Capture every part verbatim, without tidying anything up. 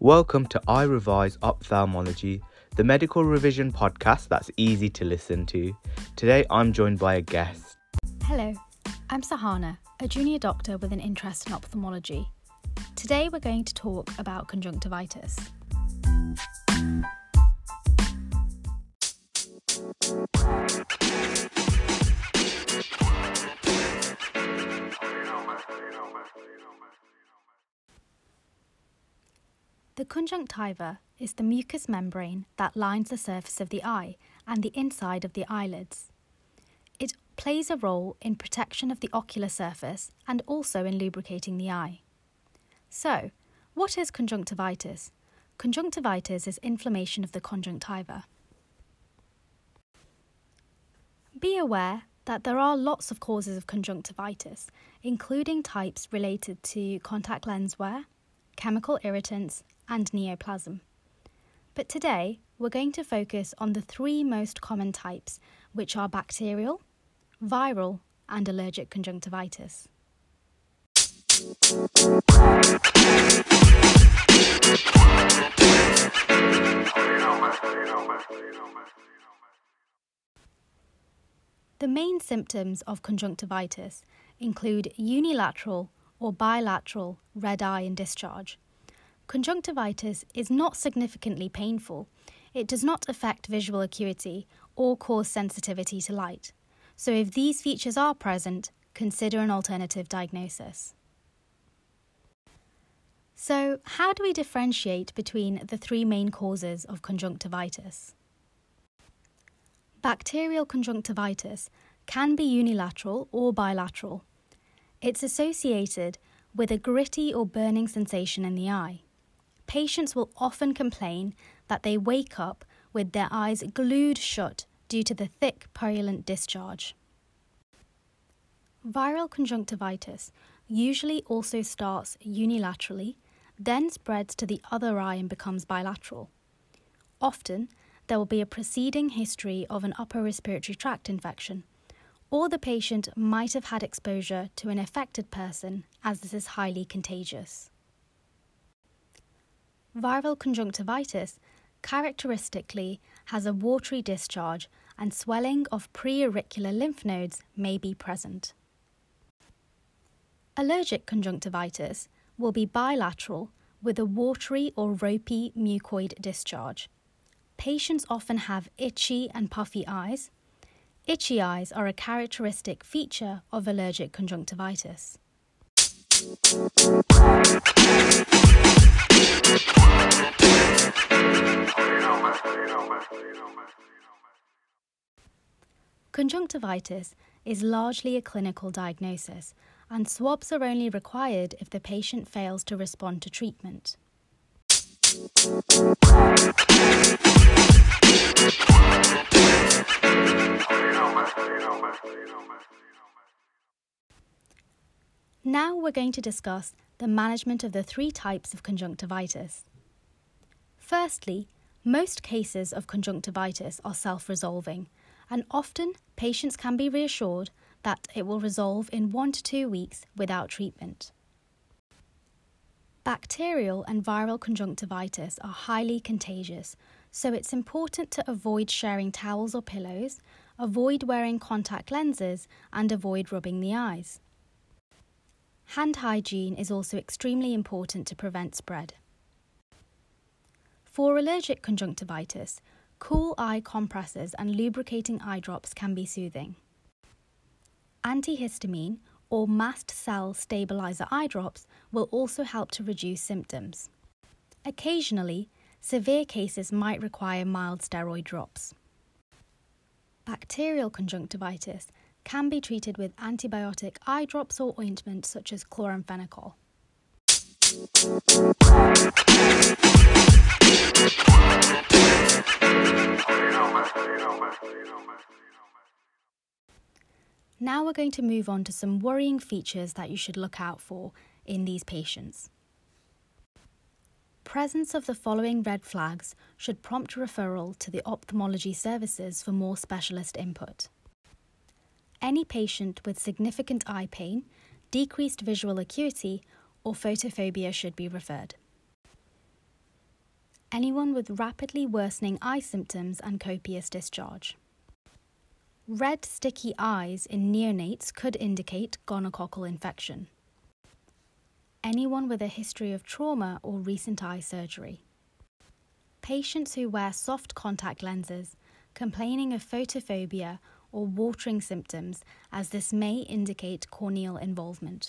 Welcome to I Revise Ophthalmology, the medical revision podcast that's easy to listen to. Today I'm joined by a guest. Hello, I'm Sahana, a junior doctor with an interest in ophthalmology. Today we're going to talk about conjunctivitis. The conjunctiva is the mucous membrane that lines the surface of the eye and the inside of the eyelids. It plays a role in protection of the ocular surface and also in lubricating the eye. So, what is conjunctivitis? Conjunctivitis is inflammation of the conjunctiva. Be aware that there are lots of causes of conjunctivitis, including types related to contact lens wear, chemical irritants, and neoplasm. But today, we're going to focus on the three most common types, which are bacterial, viral, and allergic conjunctivitis. The main symptoms of conjunctivitis include unilateral or bilateral red eye and discharge. Conjunctivitis is not significantly painful. It does not affect visual acuity or cause sensitivity to light. So if these features are present, consider an alternative diagnosis. So how do we differentiate between the three main causes of conjunctivitis? Bacterial conjunctivitis can be unilateral or bilateral. It's associated with a gritty or burning sensation in the eye. Patients will often complain that they wake up with their eyes glued shut due to the thick, purulent discharge. Viral conjunctivitis usually also starts unilaterally, then spreads to the other eye and becomes bilateral. Often, there will be a preceding history of an upper respiratory tract infection, or the patient might have had exposure to an affected person, as this is highly contagious. Viral conjunctivitis characteristically has a watery discharge and swelling of preauricular lymph nodes may be present. Allergic conjunctivitis will be bilateral with a watery or ropey mucoid discharge. Patients often have itchy and puffy eyes. Itchy eyes are a characteristic feature of allergic conjunctivitis. Conjunctivitis is largely a clinical diagnosis, and swabs are only required if the patient fails to respond to treatment. Now we're going to discuss the management of the three types of conjunctivitis. Firstly, most cases of conjunctivitis are self-resolving, and often patients can be reassured that it will resolve in one to two weeks without treatment. Bacterial and viral conjunctivitis are highly contagious, so it's important to avoid sharing towels or pillows, avoid wearing contact lenses, and avoid rubbing the eyes. Hand hygiene is also extremely important to prevent spread. For allergic conjunctivitis, cool eye compresses and lubricating eye drops can be soothing. Antihistamine or mast cell stabilizer eye drops will also help to reduce symptoms. Occasionally, severe cases might require mild steroid drops. Bacterial conjunctivitis can be treated with antibiotic eye drops or ointment such as chloramphenicol. Now we're going to move on to some worrying features that you should look out for in these patients. Presence of the following red flags should prompt referral to the ophthalmology services for more specialist input. Any patient with significant eye pain, decreased visual acuity, or photophobia should be referred. anyone with rapidly worsening eye symptoms and copious discharge. Red sticky eyes in neonates could indicate gonococcal infection. Anyone with a history of trauma or recent eye surgery. Patients who wear soft contact lenses, complaining of photophobia or watering symptoms, as this may indicate corneal involvement.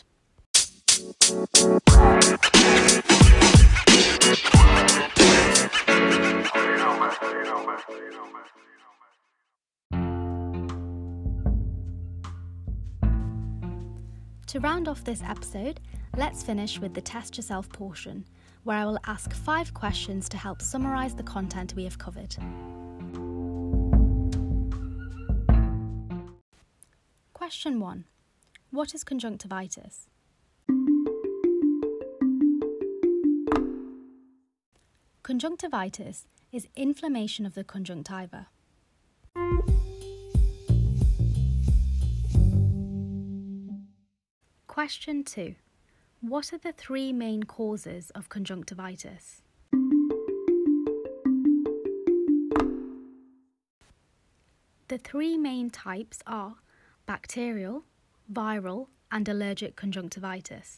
To round off this episode, let's finish with the test yourself portion, where I will ask five questions to help summarise the content we have covered. Question one. What is conjunctivitis? Conjunctivitis is inflammation of the conjunctiva. Question two. What are the three main causes of conjunctivitis? The three main types are bacterial, viral, and allergic conjunctivitis.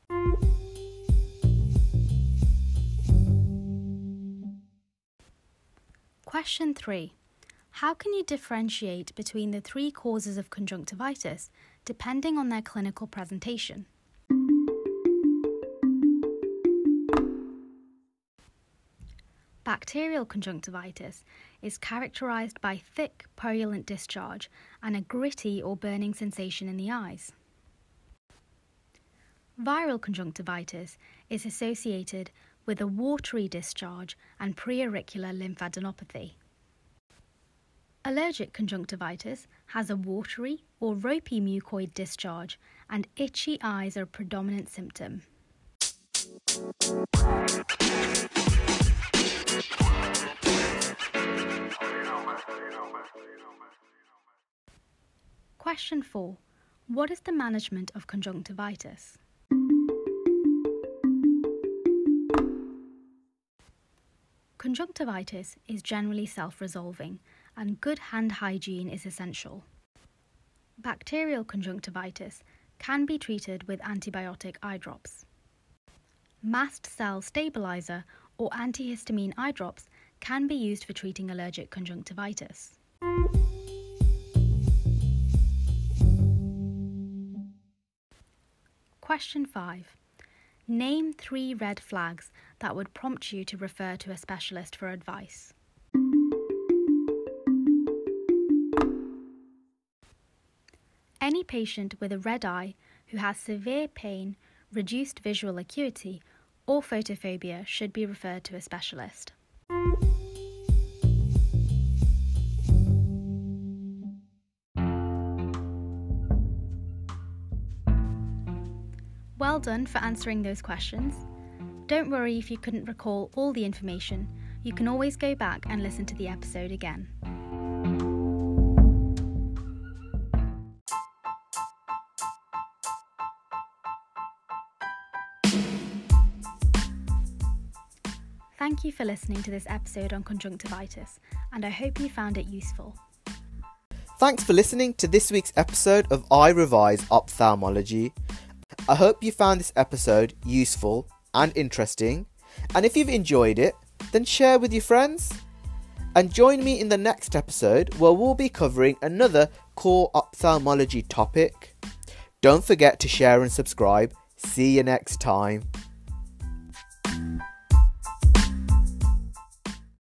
Question three. How can you differentiate between the three causes of conjunctivitis depending on their clinical presentation? Bacterial conjunctivitis is characterized by thick, purulent discharge and a gritty or burning sensation in the eyes. Viral conjunctivitis is associated with a watery discharge and preauricular lymphadenopathy. Allergic conjunctivitis has a watery or ropey mucoid discharge, and itchy eyes are a predominant symptom. Question four. What is the management of conjunctivitis? Conjunctivitis is generally self-resolving, and good hand hygiene is essential. Bacterial conjunctivitis can be treated with antibiotic eye drops. Mast cell stabilizer or antihistamine eye drops can be used for treating allergic conjunctivitis. Question five. Name three red flags that would prompt you to refer to a specialist for advice. Any patient with a red eye who has severe pain, reduced visual acuity, or photophobia should be referred to a specialist. Well done for answering those questions. Don't worry if you couldn't recall all the information. You can always go back and listen to the episode again. Thank you for listening to this episode on conjunctivitis, and I hope you found it useful. Thanks for listening to this week's episode of iRevise Ophthalmology. I hope you found this episode useful and interesting, and if you've enjoyed it, then share with your friends. And join me in the next episode where we'll be covering another core ophthalmology topic. Don't forget to share and subscribe. See you next time.